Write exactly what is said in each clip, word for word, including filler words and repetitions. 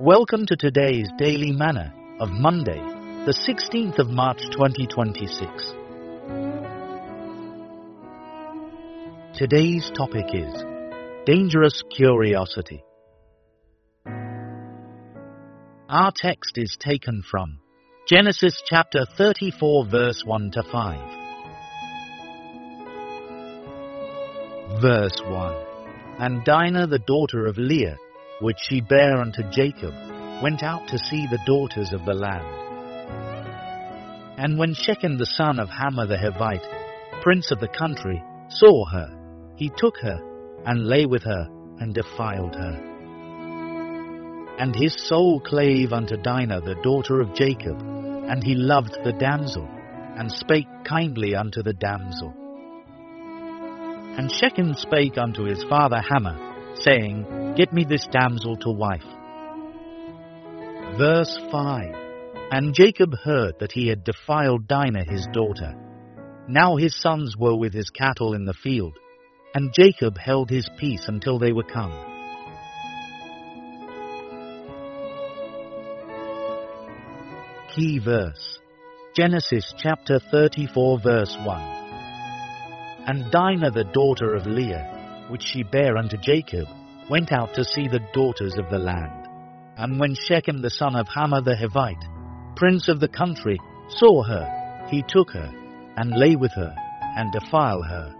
Welcome to today's Daily Manna of Monday, the sixteenth of March twenty twenty-six. Today's topic is Dangerous Curiosity. Our text is taken from Genesis chapter thirty-four, verse one to five. Verse one. And Dinah the daughter of Leah, which she bare unto Jacob, went out to see the daughters of the land. And when Shechem the son of Hamor the Hivite, prince of the country, saw her, he took her, and lay with her, and defiled her. And his soul clave unto Dinah the daughter of Jacob, and he loved the damsel, and spake kindly unto the damsel. And Shechem spake unto his father Hamor, saying, Get me this damsel to wife. Verse five. And Jacob heard that he had defiled Dinah his daughter. Now his sons were with his cattle in the field, and Jacob held his peace until they were come. Key verse. Genesis chapter thirty-four, verse one. And Dinah the daughter of Leah, which she bare unto Jacob, went out to see the daughters of the land. And when Shechem the son of Hamor the Hivite, prince of the country, saw her, he took her, and lay with her, and defiled her.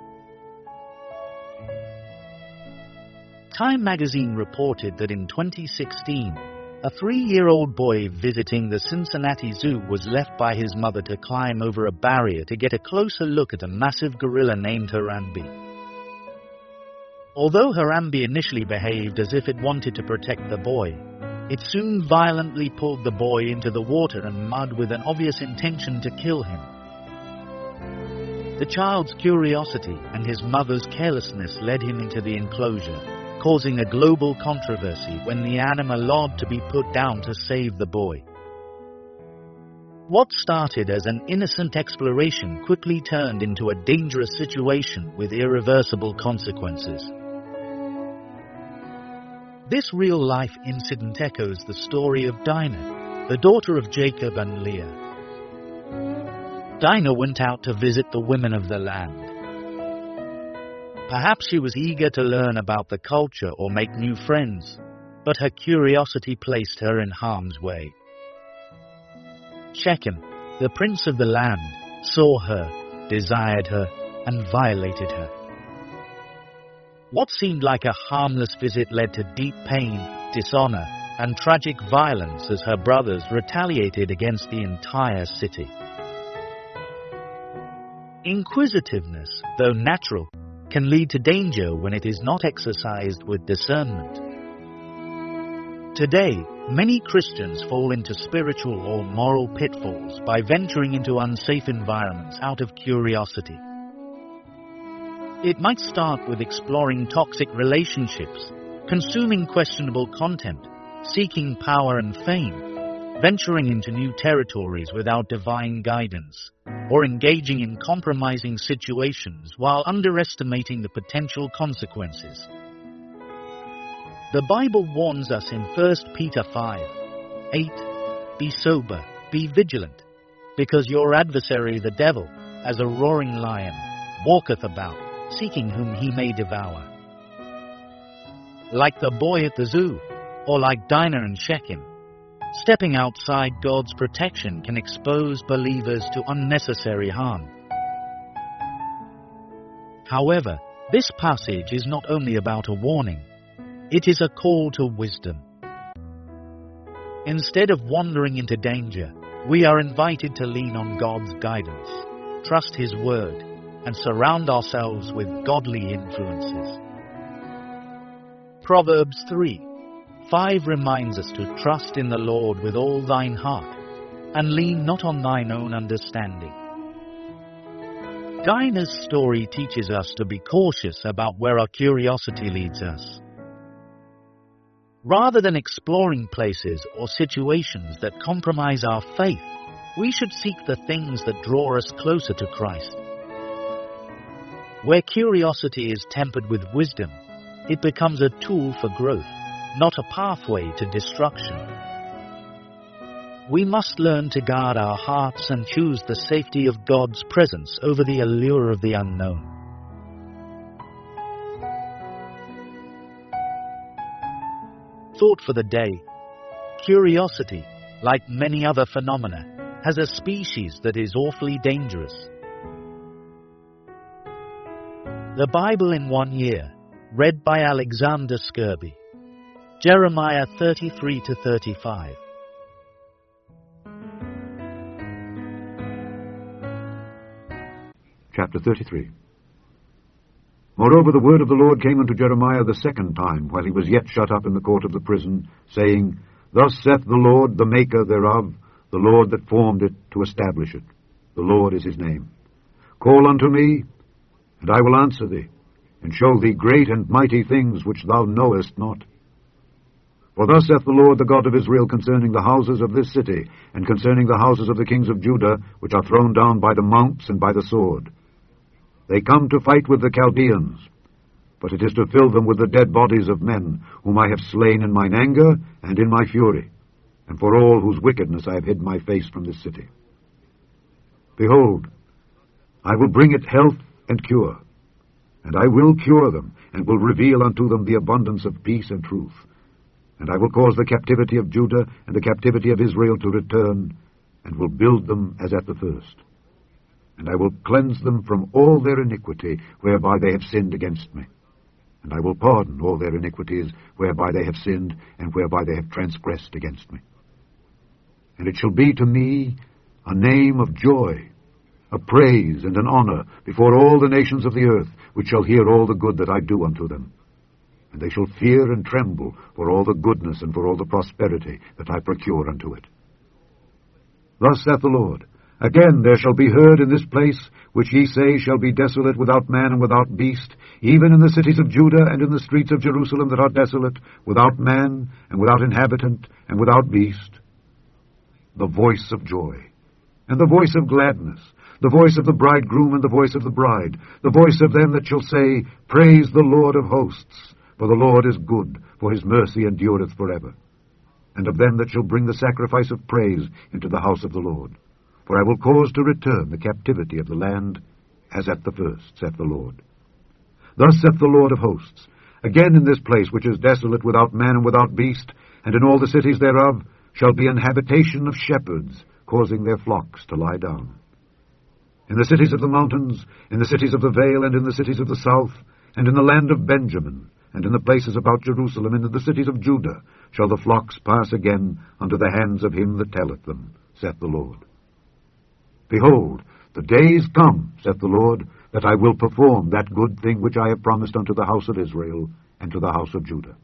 Time magazine reported that in twenty sixteen, a three-year-old boy visiting the Cincinnati Zoo was left by his mother to climb over a barrier to get a closer look at a massive gorilla named Harambe. Although Harambe initially behaved as if it wanted to protect the boy, it soon violently pulled the boy into the water and mud with an obvious intention to kill him. The child's curiosity and his mother's carelessness led him into the enclosure, causing a global controversy when the animal lobbied to be put down to save the boy. What started as an innocent exploration quickly turned into a dangerous situation with irreversible consequences. This real-life incident echoes the story of Dinah, the daughter of Jacob and Leah. Dinah went out to visit the women of the land. Perhaps she was eager to learn about the culture or make new friends, but her curiosity placed her in harm's way. Shechem, the prince of the land, saw her, desired her, and violated her. What seemed like a harmless visit led to deep pain, dishonor, and tragic violence as her brothers retaliated against the entire city. Inquisitiveness, though natural, can lead to danger when it is not exercised with discernment. Today, many Christians fall into spiritual or moral pitfalls by venturing into unsafe environments out of curiosity. It might start with exploring toxic relationships, consuming questionable content, seeking power and fame, venturing into new territories without divine guidance, or engaging in compromising situations while underestimating the potential consequences. The Bible warns us in First Peter five, eight, Be sober, be vigilant, because your adversary the devil, as a roaring lion, walketh about, seeking whom he may devour. Like the boy at the zoo, or like Dinah and Shechem, stepping outside God's protection can expose believers to unnecessary harm. However, this passage is not only about a warning, it is a call to wisdom. Instead of wandering into danger, we are invited to lean on God's guidance, trust His word, and surround ourselves with godly influences. Proverbs three, five reminds us to trust in the Lord with all thine heart, and lean not on thine own understanding. Dinah's story teaches us to be cautious about where our curiosity leads us. Rather than exploring places or situations that compromise our faith, we should seek the things that draw us closer to Christ. Where curiosity is tempered with wisdom, it becomes a tool for growth, not a pathway to destruction. We must learn to guard our hearts and choose the safety of God's presence over the allure of the unknown. Thought for the day. Curiosity, like many other phenomena, has a species that is awfully dangerous. The Bible in one year, read by Alexander Skirby. Jeremiah thirty-three to thirty-five. Chapter thirty-three. Moreover, the word of the Lord came unto Jeremiah the second time, while he was yet shut up in the court of the prison, saying, Thus saith the Lord, the Maker thereof, the Lord that formed it to establish it. The Lord is his name. Call unto me, and I will answer thee, and show thee great and mighty things which thou knowest not. For thus saith the Lord, the God of Israel, concerning the houses of this city, and concerning the houses of the kings of Judah, which are thrown down by the mounts and by the sword. They come to fight with the Chaldeans, but it is to fill them with the dead bodies of men, whom I have slain in mine anger and in my fury, and for all whose wickedness I have hid my face from this city. Behold, I will bring it health and cure, and I will cure them, and will reveal unto them the abundance of peace and truth. And I will cause the captivity of Judah and the captivity of Israel to return, and will build them as at the first. And I will cleanse them from all their iniquity, whereby they have sinned against me. And I will pardon all their iniquities, whereby they have sinned, and whereby they have transgressed against me. And it shall be to me a name of joy, a praise and an honor before all the nations of the earth, which shall hear all the good that I do unto them. And they shall fear and tremble for all the goodness and for all the prosperity that I procure unto it. Thus saith the Lord, Again there shall be heard in this place, which ye say shall be desolate without man and without beast, even in the cities of Judah and in the streets of Jerusalem that are desolate, without man and without inhabitant and without beast, the voice of joy, and the voice of gladness, the voice of the bridegroom and the voice of the bride, the voice of them that shall say, Praise the Lord of hosts, for the Lord is good, for his mercy endureth forever. And of them that shall bring the sacrifice of praise into the house of the Lord. For I will cause to return the captivity of the land, as at the first, saith the Lord. Thus saith the Lord of hosts, Again in this place which is desolate without man and without beast, and in all the cities thereof, shall be an habitation of shepherds, causing their flocks to lie down. In the cities of the mountains, in the cities of the vale, and in the cities of the south, and in the land of Benjamin, and in the places about Jerusalem, and in the cities of Judah, shall the flocks pass again unto the hands of him that telleth them, saith the Lord. Behold, the days come, saith the Lord, that I will perform that good thing which I have promised unto the house of Israel and to the house of Judah.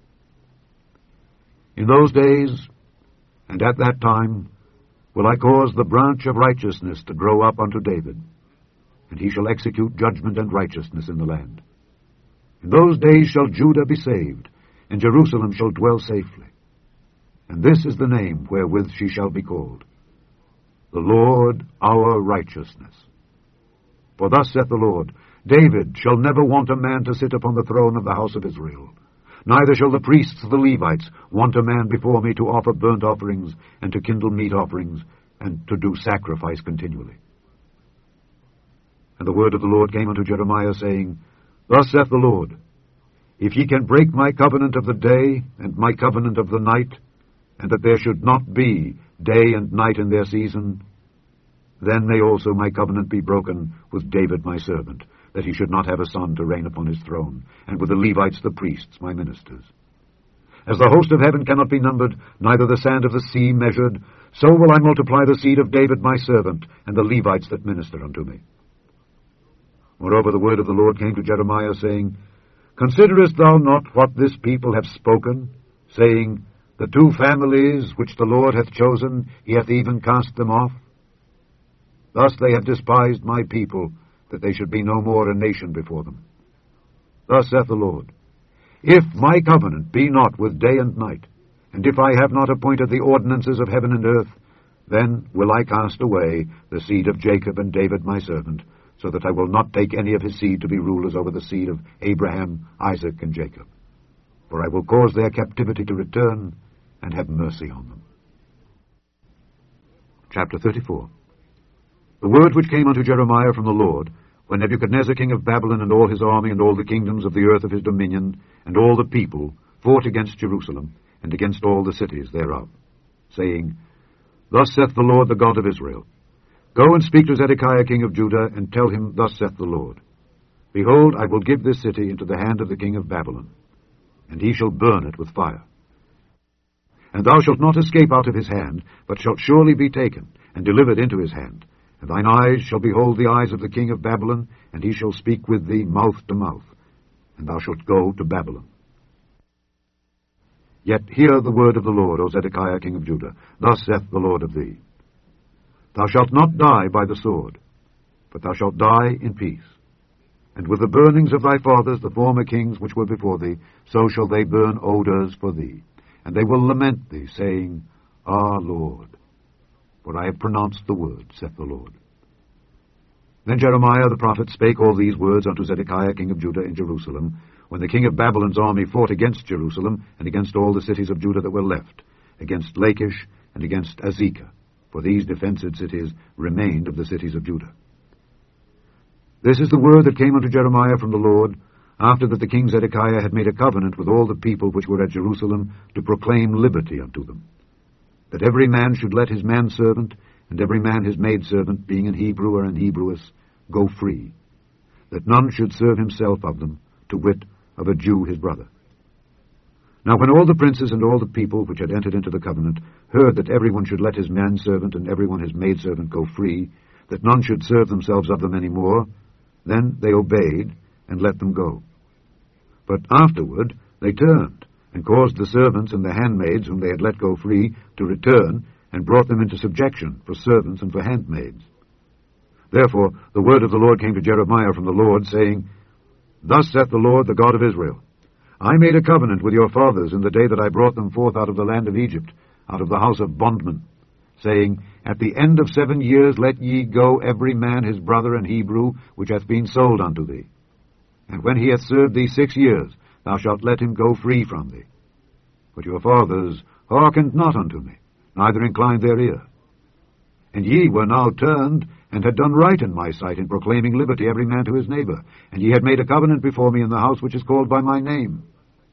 In those days, and at that time, will I cause the branch of righteousness to grow up unto David, and he shall execute judgment and righteousness in the land. In those days shall Judah be saved, and Jerusalem shall dwell safely. And this is the name wherewith she shall be called, the Lord our righteousness. For thus saith the Lord, David shall never want a man to sit upon the throne of the house of Israel. Neither shall the priests, the Levites, want a man before me to offer burnt offerings, and to kindle meat offerings, and to do sacrifice continually. And the word of the Lord came unto Jeremiah, saying, Thus saith the Lord, If ye can break my covenant of the day, and my covenant of the night, and that there should not be day and night in their season, then may also my covenant be broken with David my servant, that he should not have a son to reign upon his throne, and with the Levites the priests, my ministers. As the host of heaven cannot be numbered, neither the sand of the sea measured, so will I multiply the seed of David my servant, and the Levites that minister unto me. Moreover, the word of the Lord came to Jeremiah, saying, Considerest thou not what this people have spoken, saying, The two families which the Lord hath chosen, he hath even cast them off? Thus they have despised my people, that they should be no more a nation before them. Thus saith the Lord, If my covenant be not with day and night, and if I have not appointed the ordinances of heaven and earth, then will I cast away the seed of Jacob and David my servant, so that I will not take any of his seed to be rulers over the seed of Abraham, Isaac, and Jacob. for I will cause their captivity to return, and have mercy on them. Chapter thirty-four. The word which came unto Jeremiah from the Lord, when Nebuchadnezzar king of Babylon and all his army and all the kingdoms of the earth of his dominion and all the people fought against Jerusalem and against all the cities thereof, saying, Thus saith the Lord, the God of Israel, Go and speak to Zedekiah king of Judah, and tell him, Thus saith the Lord, Behold, I will give this city into the hand of the king of Babylon, and he shall burn it with fire. And thou shalt not escape out of his hand, but shalt surely be taken, and delivered into his hand. And thine eyes shall behold the eyes of the king of Babylon, and he shall speak with thee mouth to mouth, and thou shalt go to Babylon. Yet hear the word of the Lord, O Zedekiah king of Judah. Thus saith the Lord of thee, Thou shalt not die by the sword, but thou shalt die in peace. And with the burnings of thy fathers, the former kings which were before thee, so shall they burn odours for thee. And they will lament thee, saying, Ah, Lord, for I have pronounced the word, saith the Lord. Then Jeremiah the prophet spake all these words unto Zedekiah king of Judah in Jerusalem, when the king of Babylon's army fought against Jerusalem, and against all the cities of Judah that were left, against Lachish, and against Azekah, for these defenced cities remained of the cities of Judah. This is the word that came unto Jeremiah from the Lord, after that the king Zedekiah had made a covenant with all the people which were at Jerusalem, to proclaim liberty unto them, that every man should let his manservant, and every man his maidservant, being an Hebrew or an Hebrewess, go free, that none should serve himself of them, to wit, of a Jew his brother. Now when all the princes and all the people which had entered into the covenant heard that every one should let his manservant and every one his maidservant go free, that none should serve themselves of them any more, then they obeyed and let them go. But afterward they turned, and caused the servants and the handmaids whom they had let go free to return, and brought them into subjection for servants and for handmaids. Therefore the word of the Lord came to Jeremiah from the Lord, saying, Thus saith the Lord, the God of Israel, I made a covenant with your fathers in the day that I brought them forth out of the land of Egypt, out of the house of bondmen, saying, At the end of seven years let ye go every man his brother and Hebrew, which hath been sold unto thee. And when he hath served thee six years, thou shalt let him go free from thee. But your fathers hearkened not unto me, neither inclined their ear. And ye were now turned, and had done right in my sight, in proclaiming liberty every man to his neighbor. And ye had made a covenant before me in the house which is called by my name.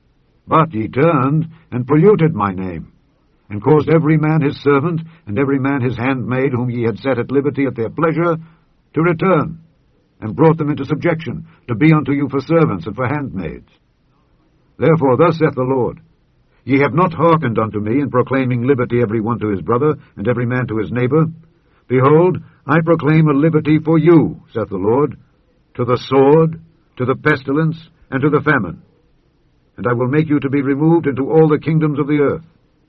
But ye turned, and polluted my name, and caused every man his servant, and every man his handmaid, whom ye had set at liberty at their pleasure, to return, and brought them into subjection, to be unto you for servants and for handmaids. Therefore thus saith the Lord, Ye have not hearkened unto me in proclaiming liberty every one to his brother, and every man to his neighbor. Behold, I proclaim a liberty for you, saith the Lord, to the sword, to the pestilence, and to the famine. And I will make you to be removed into all the kingdoms of the earth.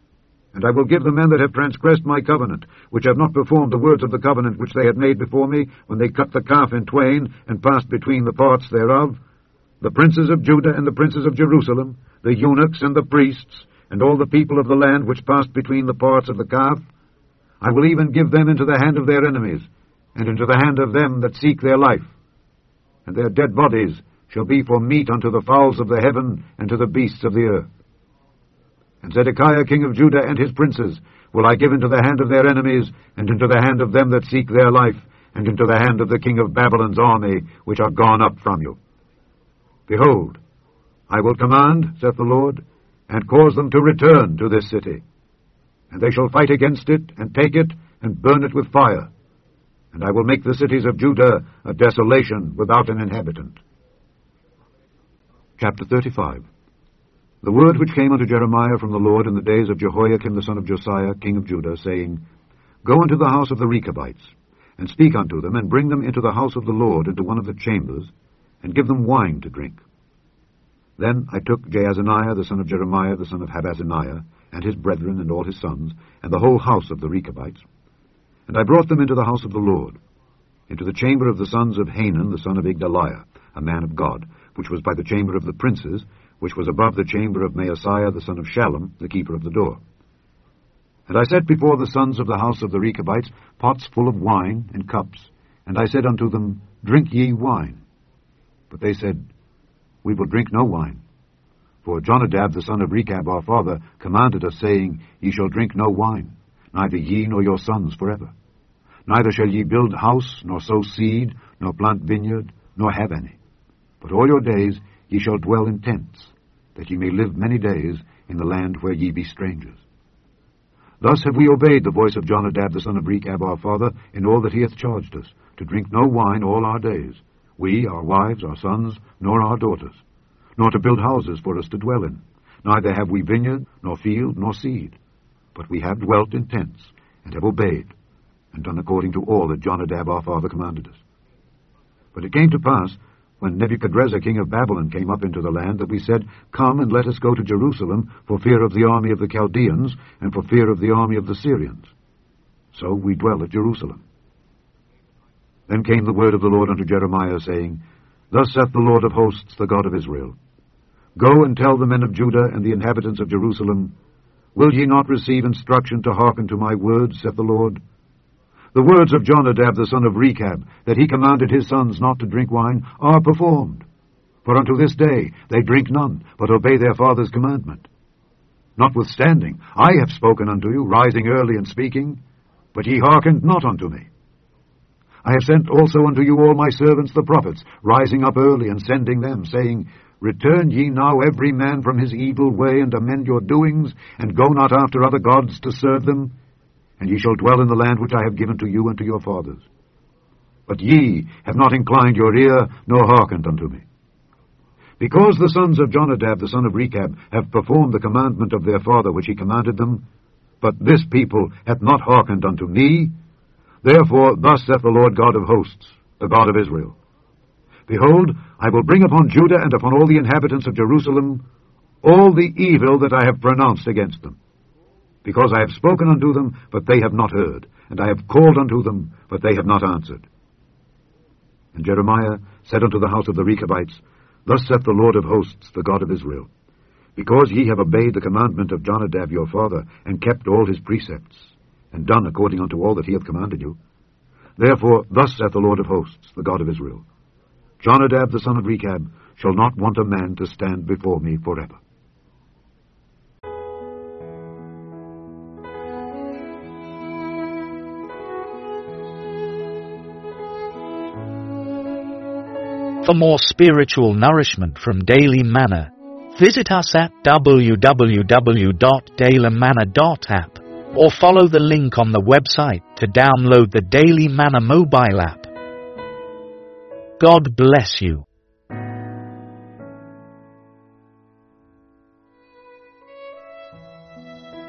And I will give the men that have transgressed my covenant, which have not performed the words of the covenant which they had made before me, when they cut the calf in twain, and passed between the parts thereof, the princes of Judah and the princes of Jerusalem, the eunuchs and the priests, and all the people of the land which passed between the parts of the calf, I will even give them into the hand of their enemies, and into the hand of them that seek their life. And their dead bodies shall be for meat unto the fowls of the heaven, and to the beasts of the earth. And Zedekiah king of Judah and his princes will I give into the hand of their enemies, and into the hand of them that seek their life, and into the hand of the king of Babylon's army, which are gone up from you. Behold, I will command, saith the Lord, and cause them to return to this city. And they shall fight against it, and take it, and burn it with fire. And I will make the cities of Judah a desolation without an inhabitant. Chapter thirty-five. The word which came unto Jeremiah from the Lord in the days of Jehoiakim the son of Josiah, king of Judah, saying, Go into the house of the Rechabites, and speak unto them, and bring them into the house of the Lord, into one of the chambers, and give them wine to drink. Then I took Jaazaniah the son of Jeremiah the son of Habazaniah, and his brethren and all his sons, and the whole house of the Rechabites, and I brought them into the house of the Lord, into the chamber of the sons of Hanan the son of Igdaliah, a man of God, which was by the chamber of the princes, which was above the chamber of Maaseiah the son of Shallum, the keeper of the door. And I set before the sons of the house of the Rechabites pots full of wine and cups, and I said unto them, Drink ye wine. But they said, We will drink no wine. For Jonadab the son of Rechab our father commanded us, saying, Ye shall drink no wine, neither ye nor your sons forever. Neither shall ye build house, nor sow seed, nor plant vineyard, nor have any. But all your days ye shall dwell in tents, that ye may live many days in the land where ye be strangers. Thus have we obeyed the voice of Jonadab the son of Rechab our father in all that he hath charged us, to drink no wine all our days, we, our wives, our sons, nor our daughters, nor to build houses for us to dwell in. Neither have we vineyard, nor field, nor seed, but we have dwelt in tents, and have obeyed, and done according to all that Jonadab our father commanded us. But it came to pass, when Nebuchadrezzar king of Babylon came up into the land, that we said, Come and let us go to Jerusalem, for fear of the army of the Chaldeans, and for fear of the army of the Syrians. So we dwell at Jerusalem. Then came the word of the Lord unto Jeremiah, saying, Thus saith the Lord of hosts, the God of Israel, Go and tell the men of Judah and the inhabitants of Jerusalem, Will ye not receive instruction to hearken to my words, saith the Lord? The words of Jonadab the son of Rechab, that he commanded his sons not to drink wine, are performed. For unto this day they drink none, but obey their father's commandment. Notwithstanding, I have spoken unto you, rising early and speaking, but ye hearkened not unto me. I have sent also unto you all my servants the prophets, rising up early and sending them, saying, Return ye now every man from his evil way, and amend your doings, and go not after other gods to serve them, and ye shall dwell in the land which I have given to you and to your fathers. But ye have not inclined your ear, nor hearkened unto me. Because the sons of Jonadab the son of Rechab have performed the commandment of their father which he commanded them, but this people hath not hearkened unto me, therefore thus saith the Lord God of hosts, the God of Israel, Behold, I will bring upon Judah and upon all the inhabitants of Jerusalem all the evil that I have pronounced against them, because I have spoken unto them, but they have not heard, and I have called unto them, but they have not answered. And Jeremiah said unto the house of the Rechabites, Thus saith the Lord of hosts, the God of Israel, Because ye have obeyed the commandment of Jonadab your father, and kept all his precepts, and done according unto all that he hath commanded you, therefore thus saith the Lord of hosts, the God of Israel, Jonadab the son of Rechab shall not want a man to stand before me forever. For more spiritual nourishment from Daily Manna, visit us at w w w dot daily manna dot app or follow the link on the website to download the Daily Manna mobile app. God bless you.